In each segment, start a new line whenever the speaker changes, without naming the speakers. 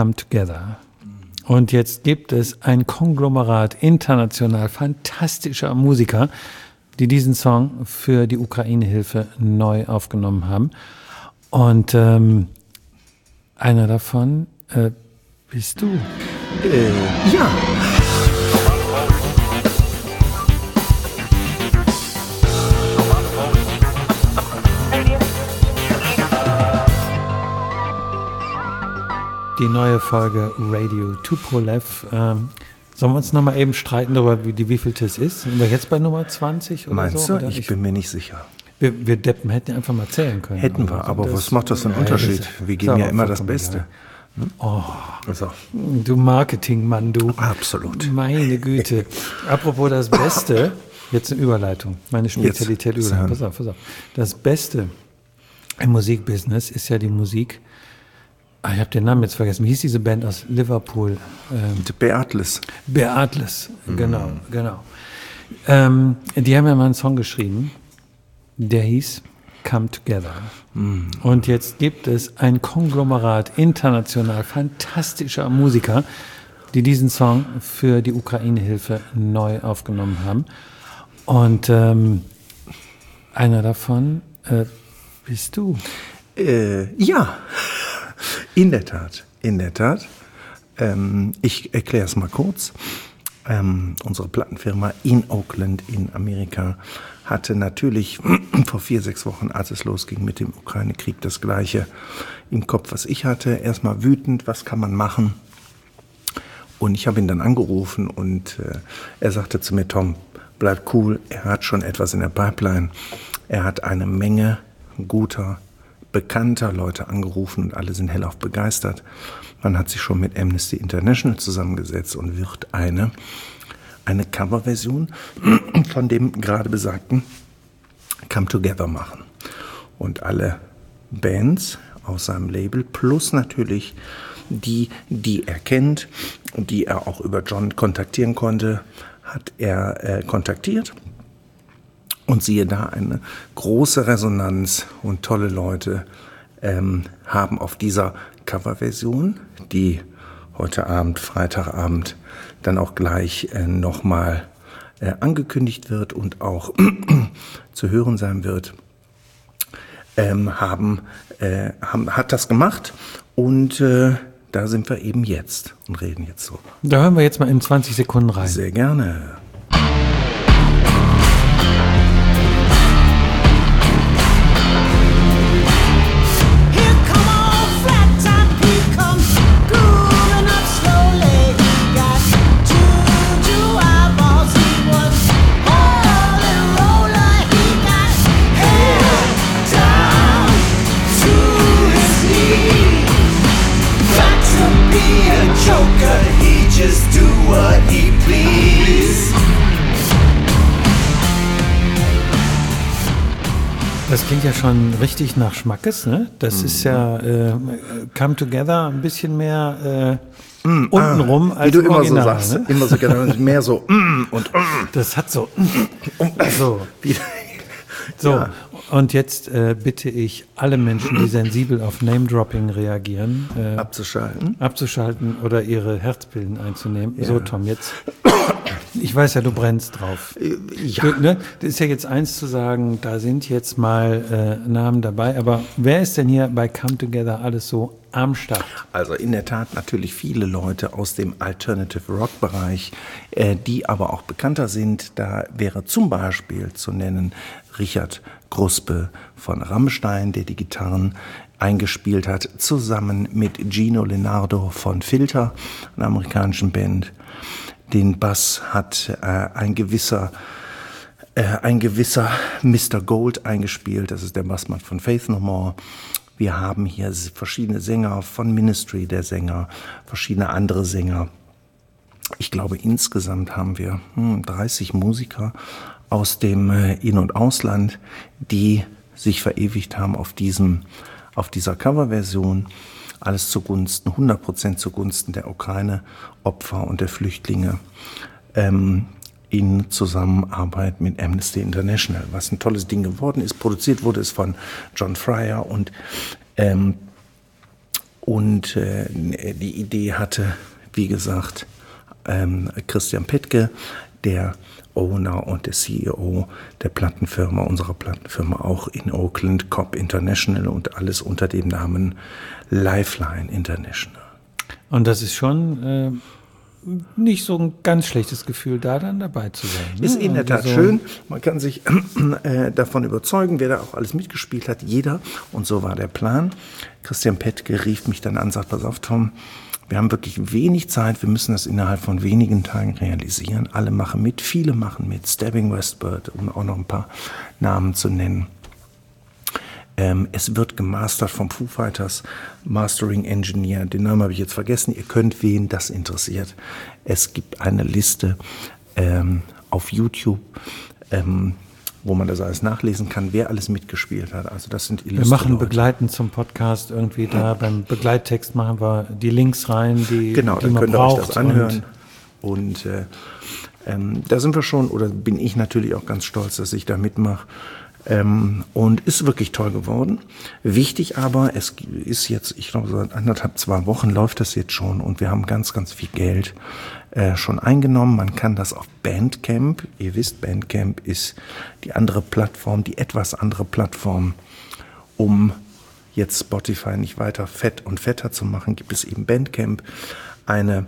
Come Together. Und jetzt gibt es ein Konglomerat international fantastischer Musiker, die diesen Song für die Ukraine-Hilfe neu aufgenommen haben. Und einer davon bist du.
Ja.
Die neue Folge Radio Tupolev. Sollen wir uns nochmal eben streiten darüber, wie vielte es ist? Sind wir jetzt bei Nummer 20 oder
Meinst
so?
du? Ich bin mir nicht sicher.
Wir Deppen hätten einfach mal zählen können.
Hätten wir, aber was macht das für einen Unterschied? Wir geben ja immer das Beste.
Oh,
Also.
du Marketingmann, du.
Absolut.
Meine Güte. Apropos das Beste, jetzt eine Überleitung. Meine Spezialität Überleitung. Pass auf. Das Beste im Musikbusiness ist ja die Musik. Ich habe den Namen jetzt vergessen. Wie hieß diese Band aus Liverpool?
Beatles.
Beatles, genau. Die haben ja mal einen Song geschrieben, der hieß Come Together. Und jetzt gibt es ein Konglomerat international fantastischer Musiker, die diesen Song für die Ukraine-Hilfe neu aufgenommen haben. Und einer davon bist du.
Ja. In der Tat. Ich erkläre es mal kurz. Unsere Plattenfirma in Oakland in Amerika hatte natürlich vor 4-6 Wochen, als es losging mit dem Ukraine-Krieg, das Gleiche im Kopf, was ich hatte. Erstmal wütend, was kann man machen? Und ich habe ihn dann angerufen und er sagte zu mir, Tom, bleib cool, er hat schon etwas in der Pipeline. Er hat eine Menge guter, bekannter Leute angerufen und alle sind hellauf begeistert. Man hat sich schon mit Amnesty International zusammengesetzt und wird eine Coverversion von dem gerade besagten Come Together machen. Und alle Bands aus seinem Label plus natürlich die er kennt und die er auch über John kontaktieren konnte, hat er kontaktiert. Und siehe da, eine große Resonanz und tolle Leute haben auf dieser Coverversion, die heute Abend, Freitagabend, dann auch gleich nochmal angekündigt wird und auch zu hören sein wird, hat das gemacht und da sind wir eben jetzt und reden jetzt so.
Da hören wir jetzt mal in 20 Sekunden rein.
Sehr gerne.
Das klingt ja schon richtig nach Schmackes, ne? Das ist ja Come Together ein bisschen mehr untenrum als
wie du
im
immer
Original,
so sagst,
ne?
immer so gerne, mehr so und
Das hat so. So,
Ja.
und jetzt bitte ich alle Menschen, die sensibel auf Name-Dropping reagieren, abzuschalten oder ihre Herzpillen einzunehmen. Ja. So, Tom, jetzt. Ich weiß ja, du brennst drauf.
Ja.
Das ist ja jetzt eins zu sagen, da sind jetzt mal Namen dabei, aber wer ist denn hier bei Come Together alles so am Start?
Also in der Tat natürlich viele Leute aus dem Alternative Rock Bereich, die aber auch bekannter sind. Da wäre zum Beispiel zu nennen Richard Kruspe von Rammstein, der die Gitarren eingespielt hat, zusammen mit Gino Lenardo von Filter, einer amerikanischen Band. Den Bass hat ein gewisser Mr. Gold eingespielt, das ist der Bassmann von Faith No More. Wir haben hier verschiedene Sänger von Ministry, der Sänger, verschiedene andere Sänger. Ich glaube, insgesamt haben wir 30 Musiker aus dem In- und Ausland, die sich verewigt haben auf dieser Coverversion. Alles zugunsten, 100% zugunsten der Ukraine-Opfer und der Flüchtlinge in Zusammenarbeit mit Amnesty International, was ein tolles Ding geworden ist. Produziert wurde es von John Fryer und Und die Idee hatte, wie gesagt, Christian Pettke, der Owner und der CEO der Plattenfirma, unserer Plattenfirma auch in Oakland, Cobb International und alles unter dem Namen Lifeline International.
Und das ist schon nicht so ein ganz schlechtes Gefühl, da dann dabei zu sein. Ne?
Ist in der Tat schön. Man kann sich davon überzeugen, wer da auch alles mitgespielt hat. Jeder. Und so war der Plan. Christian Pettke rief mich dann an, sagt, pass auf, Tom, wir haben wirklich wenig Zeit. Wir müssen das innerhalb von wenigen Tagen realisieren. Alle machen mit. Viele machen mit. Stabbing Westbird, um auch noch ein paar Namen zu nennen. Es wird gemastert vom Foo Fighters Mastering Engineer. Den Namen habe ich jetzt vergessen. Ihr könnt, wen das interessiert. Es gibt eine Liste auf YouTube, wo man das alles nachlesen kann, wer alles mitgespielt hat. Also das sind
illustre Wir machen Leute. Begleitend zum Podcast irgendwie da. Beim Begleittext machen wir die Links rein, die
genau,
die
dann
man
könnt ihr
braucht.
euch das anhören. Und da sind wir schon, oder bin ich natürlich auch ganz stolz, dass ich da mitmache. Und ist wirklich toll geworden. Wichtig aber, es ist jetzt, ich glaube, seit 2 Wochen läuft das jetzt schon und wir haben ganz, ganz viel Geld schon eingenommen. Man kann das auf Bandcamp, ihr wisst, Bandcamp ist die andere Plattform, die etwas andere Plattform, um jetzt Spotify nicht weiter fett und fetter zu machen, gibt es eben Bandcamp, eine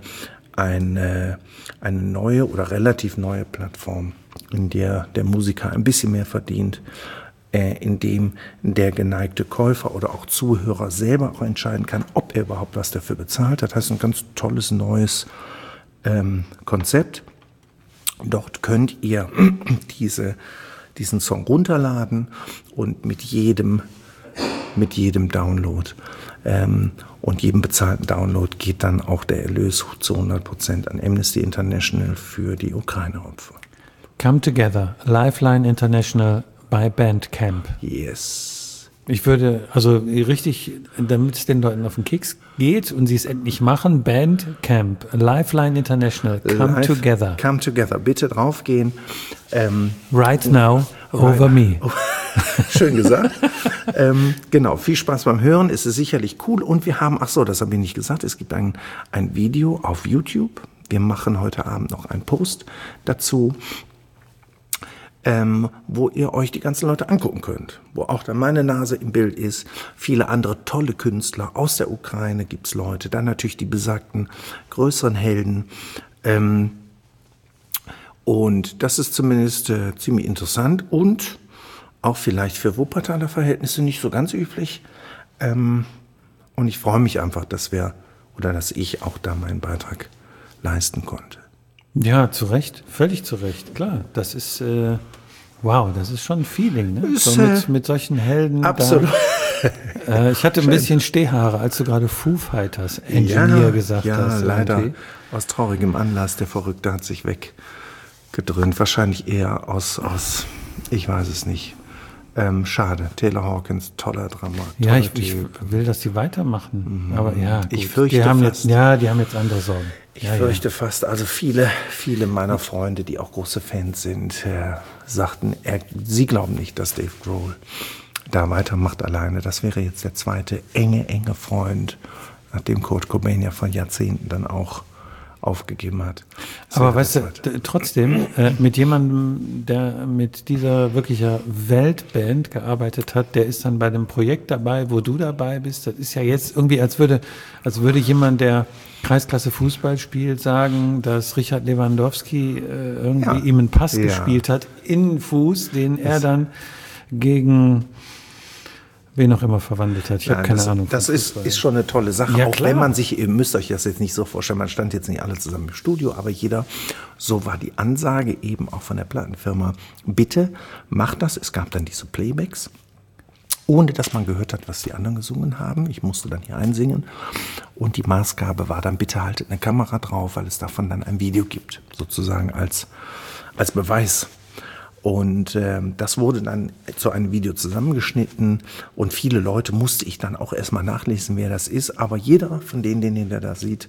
neue oder relativ neue Plattform, in der der Musiker ein bisschen mehr verdient, in dem der geneigte Käufer oder auch Zuhörer selber auch entscheiden kann, ob er überhaupt was dafür bezahlt. Das heißt, ein ganz tolles neues Konzept. Dort könnt ihr diesen Song runterladen und mit jedem Download und jedem bezahlten Download geht dann auch der Erlös zu 100% an Amnesty International für die Ukraine-Opfer.
Come Together, Lifeline International bei Bandcamp.
Yes.
Ich würde, also richtig, damit es den Leuten auf den Keks geht und sie es endlich machen, Bandcamp, Lifeline International, Come Together.
Come Together, bitte draufgehen.
Right now, over me.
Schön gesagt. Genau, viel Spaß beim Hören, es ist sicherlich cool. Und wir haben, das habe ich nicht gesagt, es gibt ein Video auf YouTube. Wir machen heute Abend noch einen Post dazu, wo ihr euch die ganzen Leute angucken könnt. Wo auch dann meine Nase im Bild ist. Viele andere tolle Künstler aus der Ukraine gibt's Leute. Dann natürlich die besagten größeren Helden. Und das ist zumindest ziemlich interessant und auch vielleicht für Wuppertaler Verhältnisse nicht so ganz üblich. Und ich freue mich einfach, dass ich auch da meinen Beitrag leisten konnte.
Ja, zu Recht, völlig zu Recht, klar. Das ist, wow, das ist schon ein Feeling, ne? So mit solchen Helden.
Absolut.
Ich hatte ein bisschen Stehhaare, als du gerade Foo Fighters Engineer gesagt hast.
Ja, leider aus traurigem Anlass. Der Verrückte hat sich weggedröhnt. Wahrscheinlich eher aus, ich weiß es nicht. Schade. Taylor Hawkins, toller Drama.
Ja, ich will, dass sie weitermachen. Mhm. Aber ja, gut.
Ich fürchte
die haben
fast.
die haben jetzt andere Sorgen.
Ich fürchte fast. Also viele meiner Freunde, die auch große Fans sind, sagten, sie glauben nicht, dass Dave Grohl da weitermacht alleine. Das wäre jetzt der zweite enge Freund, nachdem Kurt Cobain ja vor Jahrzehnten dann auch aufgegeben hat.
Aber weißt du, trotzdem, mit jemandem, der mit dieser wirklicher Weltband gearbeitet hat, der ist dann bei dem Projekt dabei, wo du dabei bist. Das ist ja jetzt irgendwie, als würde jemand, der Kreisklasse Fußball spielt, sagen, dass Richard Lewandowski ihm einen Pass gespielt hat, in Fuß, den er dann gegen wen auch immer verwandelt hat. Ich habe keine Ahnung.
Das ist schon eine tolle Sache.
Ja,
auch
klar.
wenn man sich, ihr müsst euch das jetzt nicht so vorstellen, man stand jetzt nicht alle zusammen im Studio, aber so war die Ansage eben auch von der Plattenfirma, bitte macht das. Es gab dann diese Playbacks, ohne dass man gehört hat, was die anderen gesungen haben. Ich musste dann hier einsingen. Und die Maßgabe war dann, bitte haltet eine Kamera drauf, weil es davon dann ein Video gibt, sozusagen als Beweis. Und das wurde dann zu einem Video zusammengeschnitten und viele Leute musste ich dann auch erstmal nachlesen, wer das ist. Aber jeder von denen, den ihr da sieht,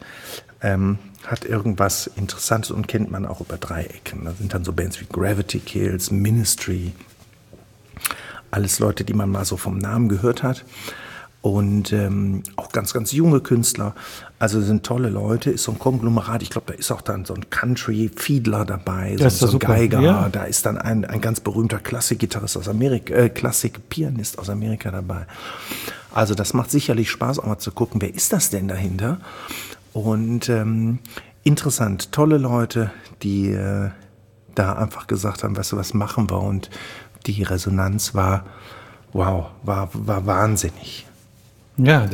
hat irgendwas Interessantes und kennt man auch über 3 Ecken. Da sind dann so Bands wie Gravity Kills, Ministry, alles Leute, die man mal so vom Namen gehört hat. und auch ganz, ganz junge Künstler. Also sind tolle Leute, ist so ein Konglomerat. Ich glaube, da ist auch dann so ein Country-Fiedler dabei, so ein Geiger. Ja. Da ist dann ein ganz berühmter Klassikgitarrist aus Amerika, Klassik-Pianist aus Amerika dabei. Also das macht sicherlich Spaß, auch mal zu gucken, wer ist das denn dahinter? Und interessant, tolle Leute, die da einfach gesagt haben, weißt du, was machen wir? Und die Resonanz war, wow, war wahnsinnig.
Ja,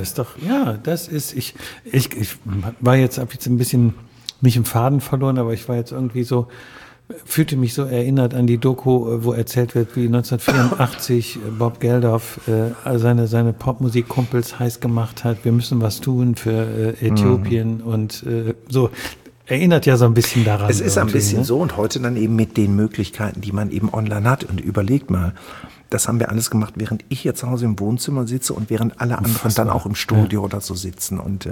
ich war jetzt, hab jetzt ein bisschen mich im Faden verloren, aber ich war jetzt irgendwie so, fühlte mich so erinnert an die Doku, wo erzählt wird, wie 1984 Bob Geldof seine Popmusikkumpels heiß gemacht hat, wir müssen was tun für Äthiopien und so. Erinnert ja so ein bisschen daran.
Es ist ein bisschen so und heute dann eben mit den Möglichkeiten, die man eben online hat. Und überlegt mal, das haben wir alles gemacht, während ich hier zu Hause im Wohnzimmer sitze und während alle anderen dann auch im Studio oder so sitzen. Und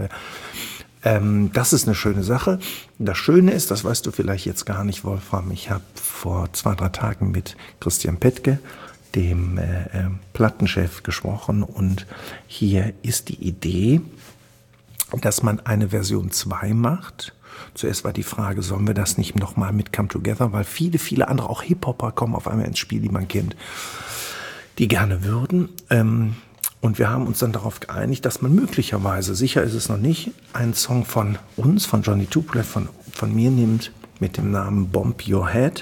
das ist eine schöne Sache. Das Schöne ist, das weißt du vielleicht jetzt gar nicht, Wolfram, ich habe vor 2-3 Tagen mit Christian Pettke, dem Plattenchef, gesprochen. Und hier ist die Idee, dass man eine Version 2 macht. Zuerst war die Frage, sollen wir das nicht nochmal mit Come Together, weil viele, viele andere, auch Hip-Hopper, kommen auf einmal ins Spiel, die man kennt, die gerne würden. Und wir haben uns dann darauf geeinigt, dass man möglicherweise, sicher ist es noch nicht, einen Song von uns, von Johnny Tupolev, von mir nimmt, mit dem Namen Bomb Your Head,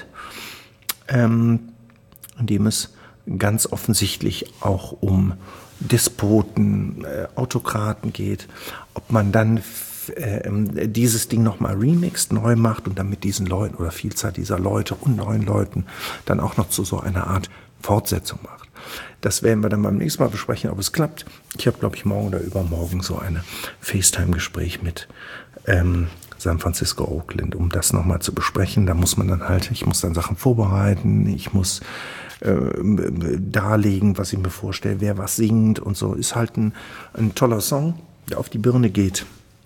in dem es ganz offensichtlich auch um Despoten, Autokraten geht, ob man dann dieses Ding nochmal remixt, neu macht und dann mit diesen Leuten oder Vielzahl dieser Leute und neuen Leuten dann auch noch zu so einer Art Fortsetzung macht. Das werden wir dann beim nächsten Mal besprechen, ob es klappt. Ich habe, glaube ich, morgen oder übermorgen so eine FaceTime-Gespräch mit San Francisco Oakland, um das nochmal zu besprechen. Da muss man dann halt, ich muss dann Sachen vorbereiten, ich muss darlegen, was ich mir vorstelle, wer was singt und so. Ist halt ein toller Song, der auf die Birne geht.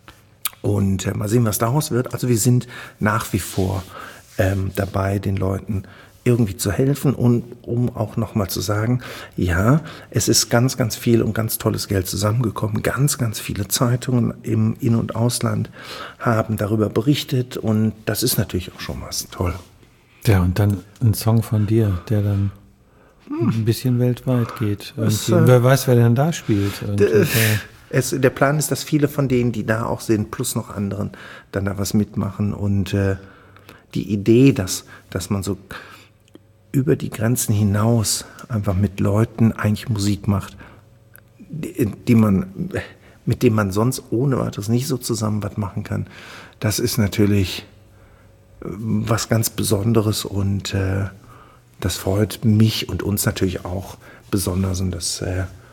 Und mal sehen, was daraus wird. Also wir sind nach wie vor dabei, den Leuten irgendwie zu helfen und um auch nochmal zu sagen, ja, es ist ganz, ganz viel und ganz tolles Geld zusammengekommen. Ganz, ganz viele Zeitungen im In- und Ausland haben darüber berichtet und das ist natürlich auch schon was toll.
Ja, und dann ein Song von dir, der dann ein bisschen weltweit geht. Wer weiß, wer denn da spielt.
Der Plan ist, dass viele von denen, die da auch sind, plus noch anderen, dann da was mitmachen. Und die Idee, dass man so über die Grenzen hinaus einfach mit Leuten eigentlich Musik macht, mit dem man sonst ohne weiteres nicht so zusammen was machen kann, das ist natürlich was ganz Besonderes und das freut mich und uns natürlich auch besonders. Und das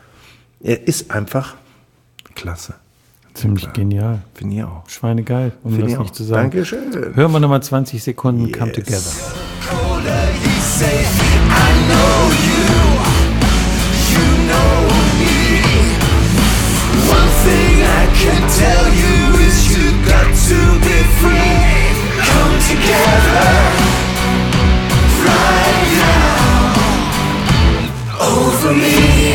ist einfach klasse.
Ziemlich genial.
Finde ich auch.
Schweinegeil, um
Find
das nicht zu sagen.
Dankeschön.
Hören wir nochmal 20 Sekunden, yes. Come Together.
One thing I can tell you is you got to be free. Come together right now over me.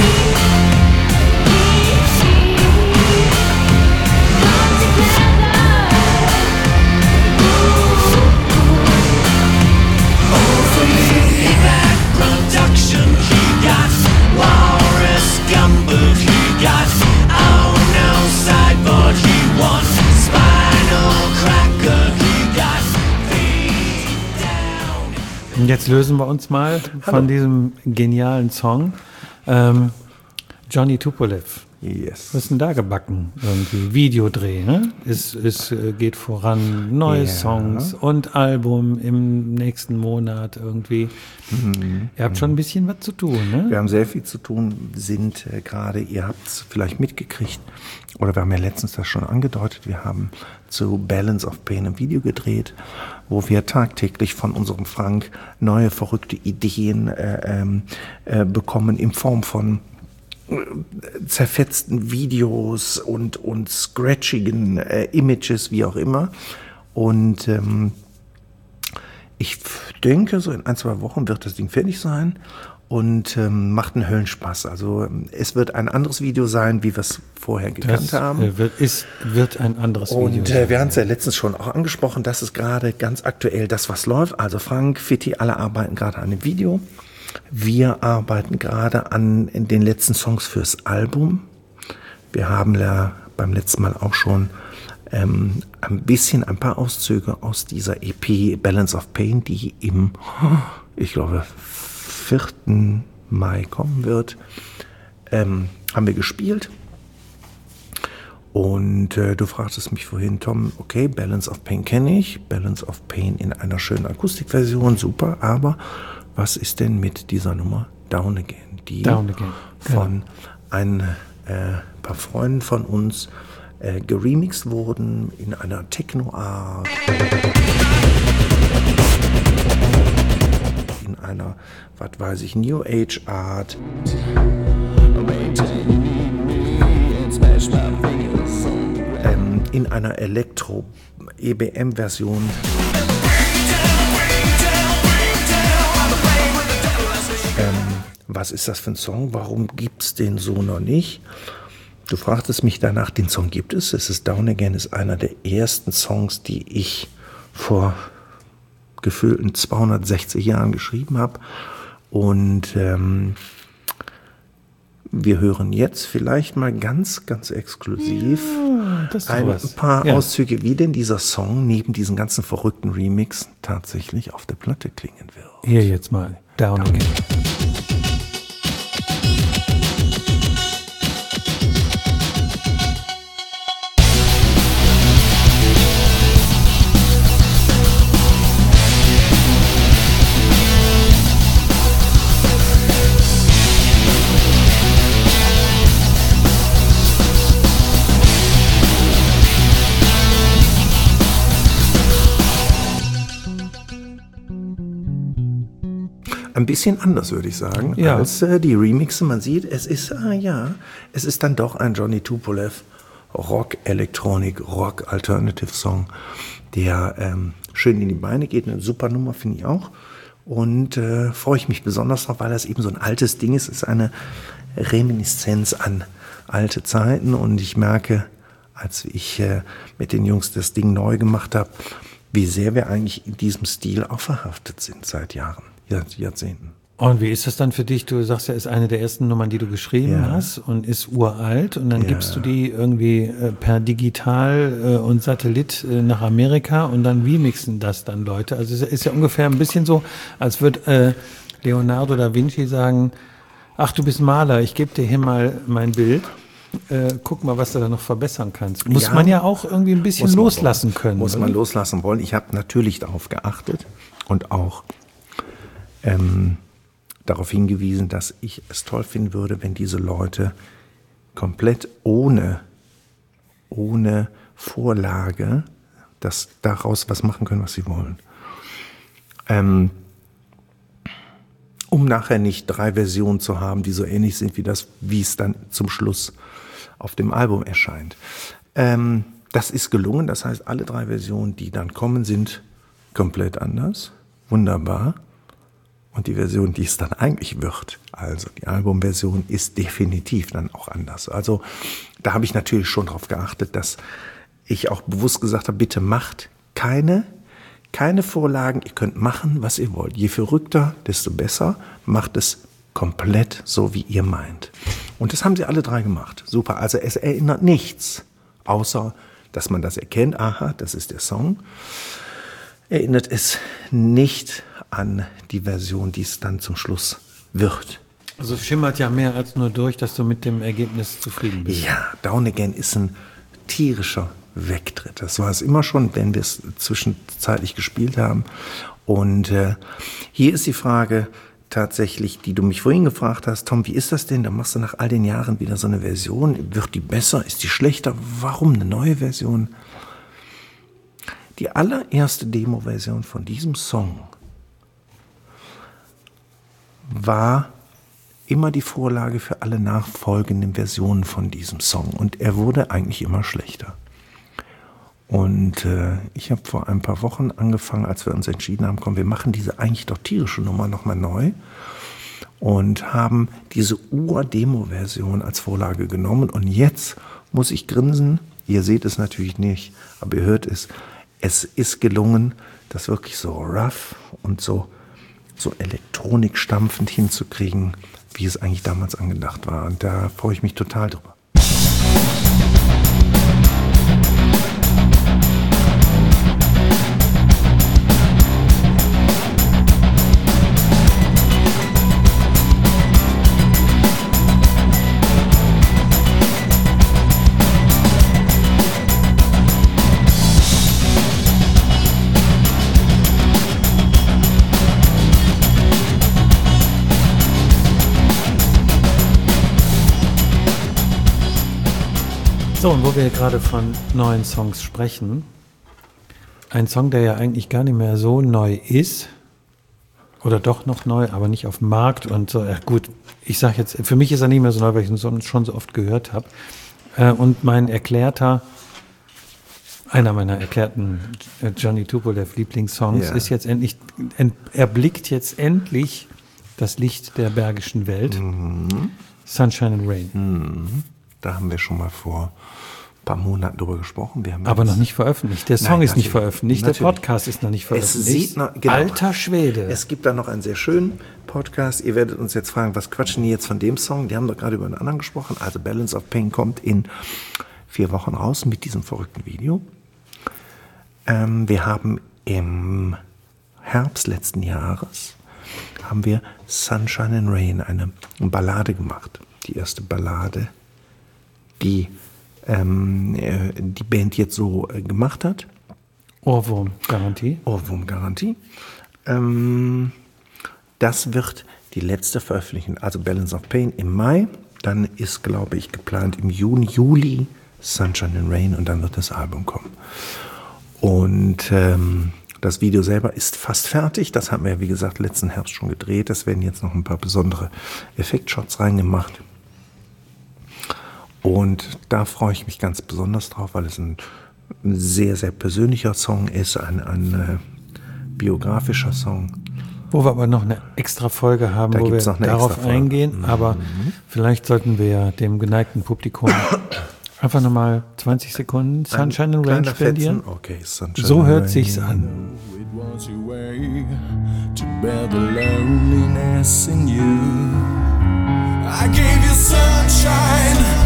Und jetzt lösen wir uns mal von diesem genialen Song. Johnny Tupolev.
Yes.
Was ist denn da gebacken? Irgendwie Videodreh, ne? Es geht voran, neue Songs und Album im nächsten Monat irgendwie. Ihr habt schon ein bisschen was zu tun, ne?
Wir haben sehr viel zu tun, sind gerade, ihr habt es vielleicht mitgekriegt, oder wir haben ja letztens das schon angedeutet, wir haben zu Balance of Pain ein Video gedreht, wo wir tagtäglich von unserem Frank neue, verrückte Ideen bekommen in Form von zerfetzten Videos und scratchigen Images, wie auch immer. Und ich denke, so in 1-2 Wochen wird das Ding fertig sein. und macht einen Höllenspaß. Also es wird ein anderes Video sein, wie wir es vorher gekannt haben.
Wird ein anderes Video
Und
sein.
wir haben es ja letztens schon auch angesprochen, das ist gerade ganz aktuell das, was läuft. Also Frank, Fitti, alle arbeiten gerade an dem Video. Wir arbeiten gerade an den letzten Songs fürs Album. Wir haben ja beim letzten Mal auch schon ein paar Auszüge aus dieser EP Balance of Pain, die im, ich glaube, 4. Mai kommen wird, haben wir gespielt. Und du fragtest mich vorhin, Tom, okay, Balance of Pain kenne ich, Balance of Pain in einer schönen Akustikversion, super, aber was ist denn mit dieser Nummer Down Again, die von ein paar Freunden von uns geremixed wurden in einer Techno-Art, in einer, was weiß ich, New Age Art. In einer Elektro-EBM-Version. Was ist das für ein Song? Warum gibt's den so noch nicht? Du fragtest mich danach, den Song gibt es. Es ist Down Again, ist einer der ersten Songs, die ich vor gefühlten 260 Jahren geschrieben habe. Und wir hören jetzt vielleicht mal ganz, ganz exklusiv ein paar Auszüge, wie denn dieser Song neben diesen ganzen verrückten Remixen tatsächlich auf der Platte klingen wird.
Hier jetzt mal, Down Again.
Ein bisschen anders, würde ich sagen, als die Remixe. Man sieht, es ist dann doch ein Johnny Tupolev Rock, Elektronik, Rock, Alternative Song, der schön in die Beine geht. Eine super Nummer, finde ich auch. Und freue ich mich besonders drauf, weil das eben so ein altes Ding ist. Es ist eine Reminiszenz an alte Zeiten. Und ich merke, als ich mit den Jungs das Ding neu gemacht habe, wie sehr wir eigentlich in diesem Stil auch verhaftet sind seit Jahren. Jahrzehnten.
Und wie ist das dann für dich? Du sagst ja, ist eine der ersten Nummern, die du geschrieben hast und ist uralt und dann gibst du die irgendwie per Digital und Satellit nach Amerika und dann remixen das dann Leute. Also es ist ja ungefähr ein bisschen so, als würde Leonardo da Vinci sagen, ach, du bist Maler, ich gebe dir hier mal mein Bild. Guck mal, was du da noch verbessern kannst. Muss man ja auch irgendwie ein bisschen loslassen können.
Muss man loslassen wollen. Ich habe natürlich darauf geachtet und auch darauf hingewiesen, dass ich es toll finden würde, wenn diese Leute komplett ohne Vorlage daraus was machen können, was sie wollen. Um nachher nicht 3 Versionen zu haben, die so ähnlich sind wie es dann zum Schluss auf dem Album erscheint. Das ist gelungen, das heißt, alle 3 Versionen, die dann kommen, sind komplett anders. Wunderbar. Und die Version, die es dann eigentlich wird, also die Albumversion, ist definitiv dann auch anders. Also da habe ich natürlich schon darauf geachtet, dass ich auch bewusst gesagt habe, bitte macht keine Vorlagen, ihr könnt machen, was ihr wollt. Je verrückter, desto besser, macht es komplett so, wie ihr meint. Und das haben sie alle 3 gemacht. Super, also es erinnert nichts, außer dass man das erkennt, aha, das ist der Song. Erinnert es nicht an die Version, die es dann zum Schluss wird.
Also es schimmert ja mehr als nur durch, dass du mit dem Ergebnis zufrieden bist.
Ja, Down Again ist ein tierischer Wegtritt. Das war es immer schon, wenn wir es zwischenzeitlich gespielt haben. Und hier ist die Frage tatsächlich, die du mich vorhin gefragt hast, Tom, wie ist das denn? Da machst du nach all den Jahren wieder so eine Version. Wird die besser? Ist die schlechter? Warum eine neue Version? Die allererste Demo-Version von diesem Song war immer die Vorlage für alle nachfolgenden Versionen von diesem Song. Und er wurde eigentlich immer schlechter. Und ich habe vor ein paar Wochen angefangen, als wir uns entschieden haben, komm, wir machen diese eigentlich doch tierische Nummer nochmal neu. und haben diese Ur-Demo-Version als Vorlage genommen. Und jetzt muss ich grinsen. Ihr seht es natürlich nicht, aber ihr hört es. Es ist gelungen, das wirklich so rough und so elektronikstampfend hinzukriegen, wie es eigentlich damals angedacht war. Und da freue ich mich total drüber.
So, und wo wir gerade von neuen Songs sprechen, ein Song, der ja eigentlich gar nicht mehr so neu ist, oder doch noch neu, aber nicht auf dem Markt und so, ja gut, ich sage jetzt, für mich ist er nicht mehr so neu, weil ich ihn schon so oft gehört habe. Und einer meiner erklärten Johnny Tupolev Lieblingssongs ist jetzt endlich, erblickt jetzt endlich das Licht der Bergischen Welt. Sunshine and Rain.
Da haben wir schon mal vor ein paar Monaten drüber gesprochen.
Aber noch nicht veröffentlicht. Der Song ist nicht veröffentlicht.
Natürlich.
Der Podcast ist noch nicht veröffentlicht.
Genau.
Alter Schwede.
Es gibt da noch einen sehr schönen Podcast. Ihr werdet uns jetzt fragen, was quatschen die jetzt von dem Song? Die haben doch gerade über einen anderen gesprochen. Also Balance of Pain kommt in 4 Wochen raus mit diesem verrückten Video. Wir haben im Herbst letzten Jahres haben wir Sunshine and Rain, eine Ballade gemacht. Die erste Ballade, die die Band jetzt so gemacht hat.
Ohrwurm-Garantie.
Ohrwurm-Garantie. Das wird die letzte veröffentlichen, also Balance of Pain im Mai. Dann ist, glaube ich, geplant im Juli Sunshine and Rain und dann wird das Album kommen. Und das Video selber ist fast fertig. Das haben wir, wie gesagt, letzten Herbst schon gedreht. Es werden jetzt noch ein paar besondere Effektshots reingemacht. Und da freue ich mich ganz besonders drauf, weil es ein sehr, sehr persönlicher Song ist, ein biografischer Song.
Wo wir aber noch eine extra Folge haben, wo wir darauf eingehen. Aber vielleicht sollten wir dem geneigten Publikum einfach nochmal 20 Sekunden Sunshine and Rain spendieren.
Okay,
so hört sich's an.
I gave you sunshine.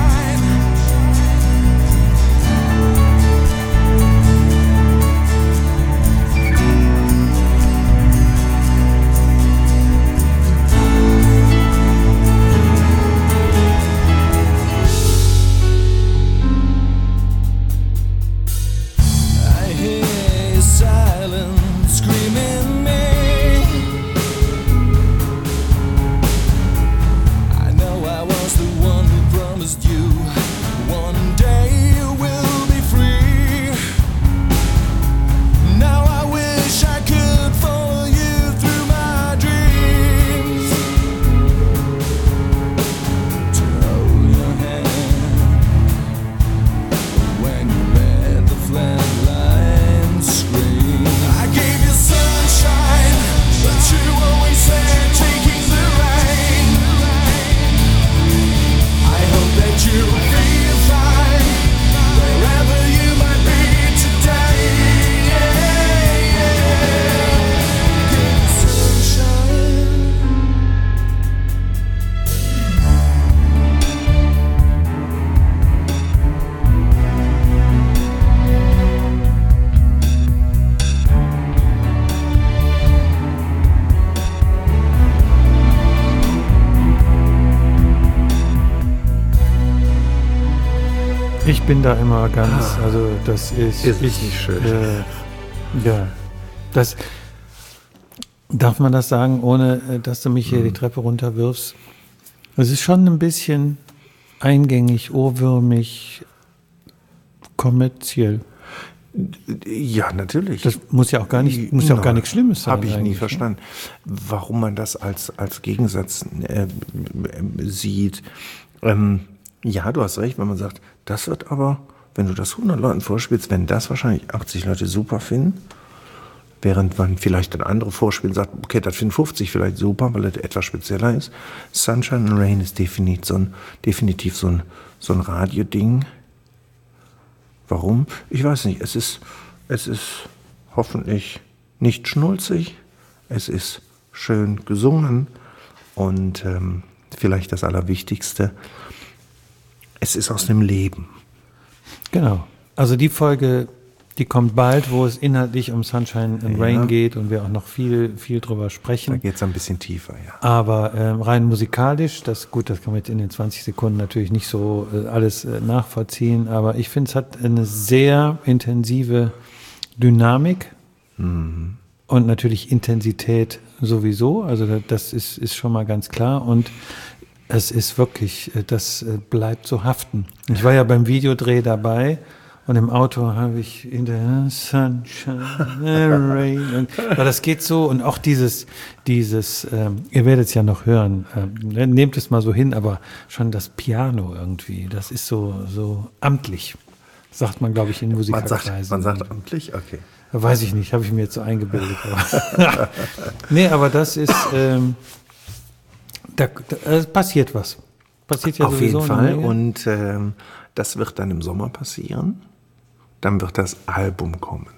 I hear silence screaming me. You one day you will be free. Now I wish I could follow you through my dreams, to hold your hand when you let the flatline scream. I gave you sunshine, but you always said taking the rain. That you feel fine wherever you might be today. Give sunshine.
Ich bin da immer ganz, also das ist
nicht schön.
Ja, das darf man das sagen, ohne dass du mich hier die Treppe runterwirfst. Es ist schon ein bisschen eingängig, ohrwürmig, kommerziell.
Ja, natürlich.
Das muss ja auch gar nicht, muss ja auch gar nichts Schlimmes sein.
Habe ich nie verstanden, warum man das als Gegensatz sieht. Ja, du hast recht, wenn man sagt, das wird aber, wenn du das 100 Leuten vorspielst, werden das wahrscheinlich 80 Leute super finden. während man vielleicht ein andere vorspielt und sagt, okay, das finden 50 vielleicht super, weil das etwas spezieller ist. Sunshine and Rain ist definitiv so ein Radioding. Warum? Ich weiß nicht. Es ist hoffentlich nicht schnulzig. Es ist schön gesungen und vielleicht das Allerwichtigste, es ist aus dem Leben.
Genau. Also die Folge, die kommt bald, wo es inhaltlich um Sunshine and Rain geht und wir auch noch viel drüber sprechen.
Da geht es ein bisschen tiefer, ja.
Aber rein musikalisch, das kann man jetzt in den 20 Sekunden natürlich nicht so alles nachvollziehen, aber ich finde, es hat eine sehr intensive Dynamik und natürlich Intensität sowieso, also das ist schon mal ganz klar und es ist wirklich, das bleibt so haften. Ich war ja beim Videodreh dabei und im Auto habe ich in der Sunshine and Rain. Aber das geht so und auch dieses, ihr werdet es ja noch hören, nehmt es mal so hin, aber schon das Piano irgendwie, das ist so amtlich, sagt man, glaube ich, in Musikerkreisen.
Man sagt amtlich? Okay.
Weiß ich nicht, habe ich mir jetzt so eingebildet. Nee, aber das ist, da passiert was. Passiert ja
auf
sowieso
jeden Fall.
eine Menge.
Und das wird dann im Sommer passieren. Dann wird das Album kommen.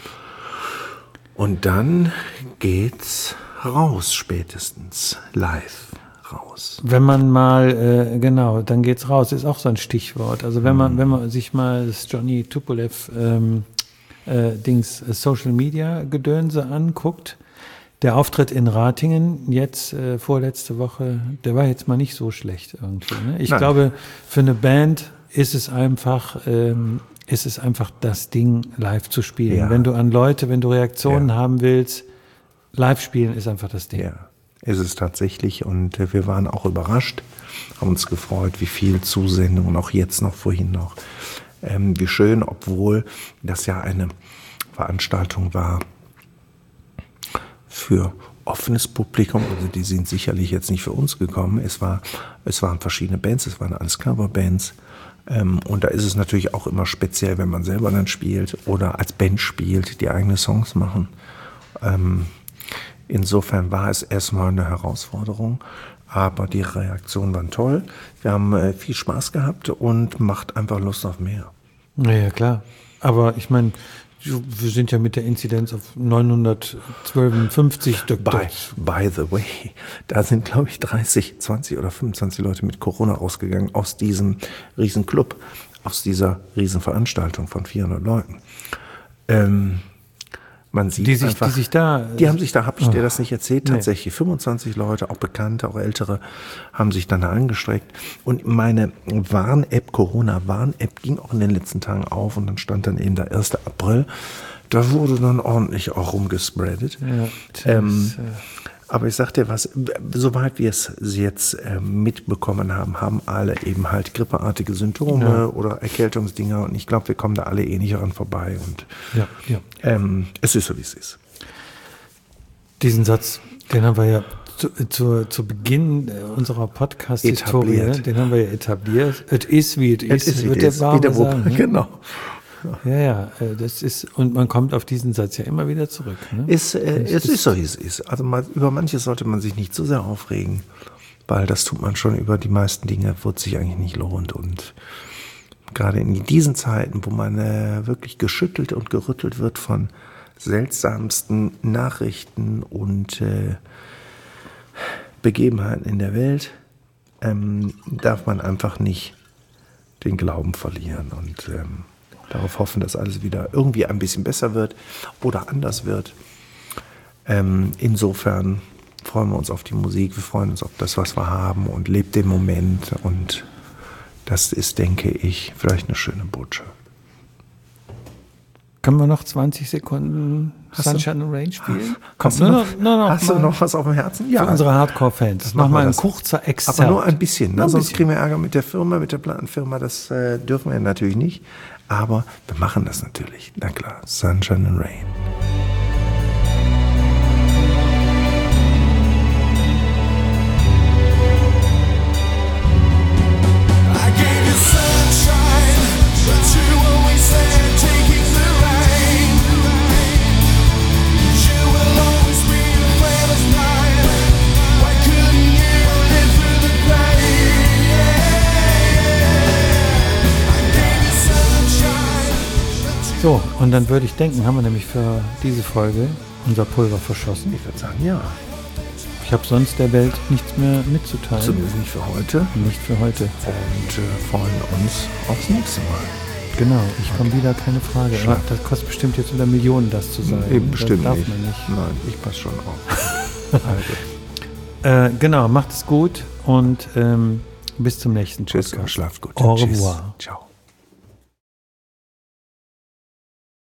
Und dann geht's raus, spätestens live raus.
Wenn man mal, genau, dann geht's raus, ist auch so ein Stichwort. Also wenn man sich mal das Johnny Tupolev Social Media Gedönse anguckt, der Auftritt in Ratingen jetzt vorletzte Woche, der war jetzt mal nicht so schlecht irgendwie. Ne? Ich glaube, für eine Band ist es einfach das Ding, live zu spielen.
Ja.
Wenn du Reaktionen haben willst, live spielen ist einfach das Ding.
Ja, ist es tatsächlich. Und wir waren auch überrascht, haben uns gefreut, wie viel Zusendungen, auch jetzt noch, vorhin noch. Wie schön, obwohl das ja eine Veranstaltung war für offenes Publikum. Also die sind sicherlich jetzt nicht für uns gekommen. Es waren verschiedene Bands, es waren alles Coverbands. Und da ist es natürlich auch immer speziell, wenn man selber dann spielt oder als Band spielt, die eigene Songs machen. Insofern war es erstmal eine Herausforderung, aber die Reaktionen waren toll. Wir haben viel Spaß gehabt und macht einfach Lust auf mehr.
Ja, klar. Aber ich meine, wir sind ja mit der Inzidenz auf 952.
By the way, da sind, glaube ich, 30, 20 oder 25 Leute mit Corona rausgegangen aus diesem riesen Club, aus dieser riesen Veranstaltung von 400 Leuten. Man sieht
die haben sich da,
habe ich dir das nicht erzählt, tatsächlich 25 Leute, auch Bekannte, auch Ältere, haben sich dann da angestreckt. Und meine Warn-App, Corona-Warn-App ging auch in den letzten Tagen auf und dann stand dann eben der 1. April. Da wurde dann ordentlich auch rumgespreadet. Ja, aber ich sag dir was, soweit wir es jetzt mitbekommen haben, haben alle eben halt grippeartige Symptome oder Erkältungsdinger und ich glaube, wir kommen da alle nicht ran vorbei und es ist so, wie es ist.
Diesen Satz, den haben wir ja zu Beginn unserer Podcast-Historie, den haben wir ja etabliert. Es ist, wie es ist, wird der Barmer sagen.
Genau.
Ja, das ist, und man kommt auf diesen Satz ja immer wieder zurück. Ne?
Es ist so, wie es ist. Also über manches sollte man sich nicht zu sehr aufregen, weil das tut man schon über die meisten Dinge, wo es sich eigentlich nicht lohnt. Und gerade in diesen Zeiten, wo man wirklich geschüttelt und gerüttelt wird von seltsamsten Nachrichten und Begebenheiten in der Welt, darf man einfach nicht den Glauben verlieren und darauf hoffen, dass alles wieder irgendwie ein bisschen besser wird oder anders wird. Insofern freuen wir uns auf die Musik, wir freuen uns auf das, was wir haben und lebt den Moment. Und das ist, denke ich, vielleicht eine schöne Botschaft.
Können wir noch 20 Sekunden Sunshine and Rain spielen?
Hast du noch was auf dem Herzen?
Ja. Für unsere Hardcore-Fans. Das machen wir ein kurzer Exzert.
Aber nur ein bisschen, ne? Sonst kriegen wir Ärger mit der Firma, mit der Plattenfirma. Das dürfen wir natürlich nicht. Aber wir machen das natürlich. Na klar, Sunshine and Rain.
But you always said taking the rain.
So, und dann würde ich denken, haben wir nämlich für diese Folge unser Pulver verschossen.
Ich würde sagen, ja.
Ich habe sonst der Welt nichts mehr mitzuteilen.
Zumindest nicht für heute.
Nicht für heute.
Und freuen uns aufs nächste Mal.
Genau, ich komme wieder, keine Frage.
Schade.
Aber das kostet bestimmt jetzt wieder Millionen, das zu sagen.
Eben bestimmt
das darf
nicht.
man nicht.
Nein, ich passe schon auf. Also,
Genau, macht es gut und bis zum nächsten Podcast.
tschüss und schlaft gut.
Au
Tschüss.
revoir.
Ciao.